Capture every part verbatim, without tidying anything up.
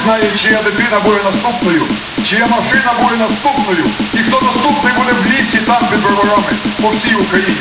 знає, чия дитина буде наступною, чия машина буде наступною, і хто наступний буде в лісі там під броварами по всій Україні.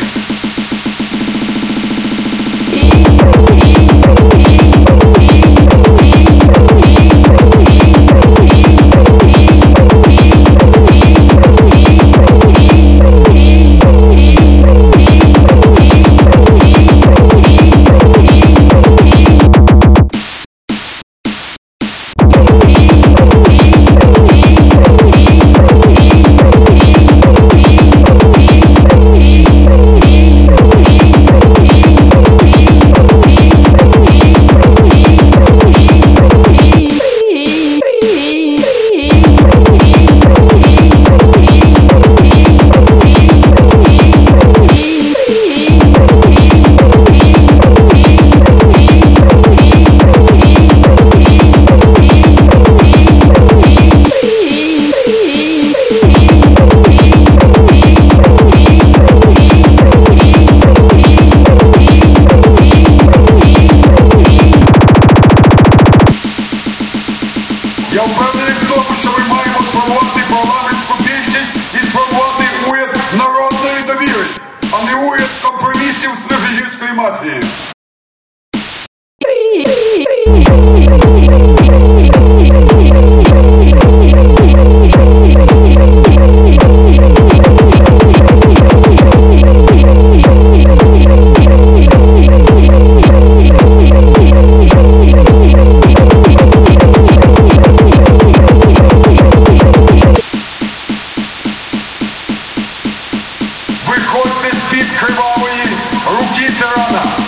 Я впевнений в тому, що ми маємо сформувати парламентську більшість і сформувати уряд народної довіри, а не уряд компромісів з Новогірською мафією. Виходьте з-під кривавої руки тирана!